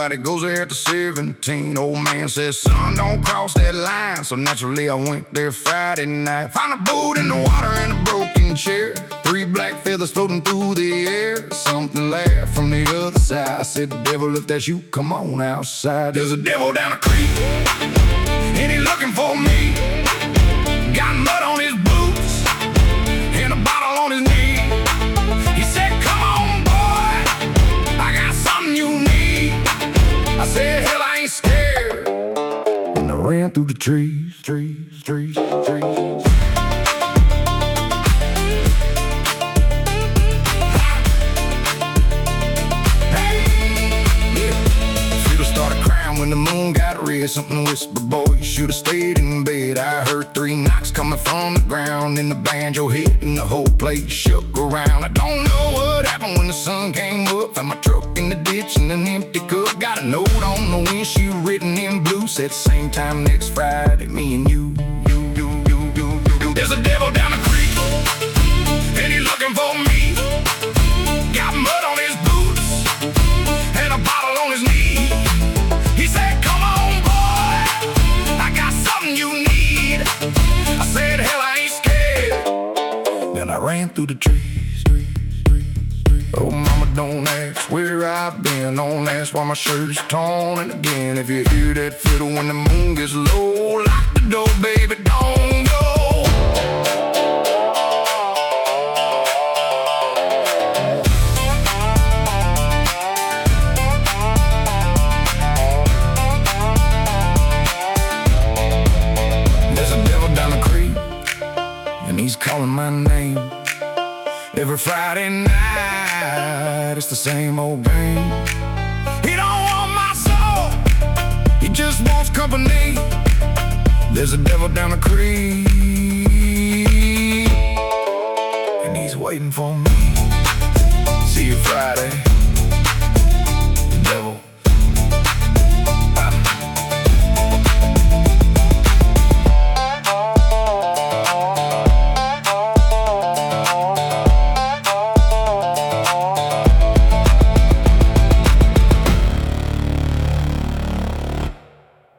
night, it goes there to 17. Old man says, son, don't cross that line. So naturally I went there Friday night. Found a boat in the water and a broken chair. 3 black feathers floating through the air. Something laughed from the other side. I said, devil, if that's you, come on outside. There's a devil down the creek, and he looking for me. Got mud on his boots and a bottle on his knee. He said, come on, boy, I got something you need. I said, hell, I ain't scared. And I ran through the trees. When the moon got red, something whispered, boy, you should've stayed in bed. I heard 3 knocks coming from the ground, and the banjo hit, and the whole place shook around. I don't know what happened when the sun came up. Found my truck in the ditch and an empty cup. Got a note on the windshield written in blue, said same time next Friday, me and you. There's a devil down the creek, and he's looking for me. Got mud on his boots and a bottle on his knee. He said, come on, boy, I got something you need. I said, hell, I ain't scared. Then I ran through the trees. Oh, mama, don't ask where I've been. Don't ask why my shirt is torn. And again, if you hear that fiddle when the moon gets low, lock the door, baby, don't go. He's calling my name. Every Friday night, it's the same old game. He don't want my soul, he just wants company. There's a devil down the creek, and he's waiting for me. See you Friday.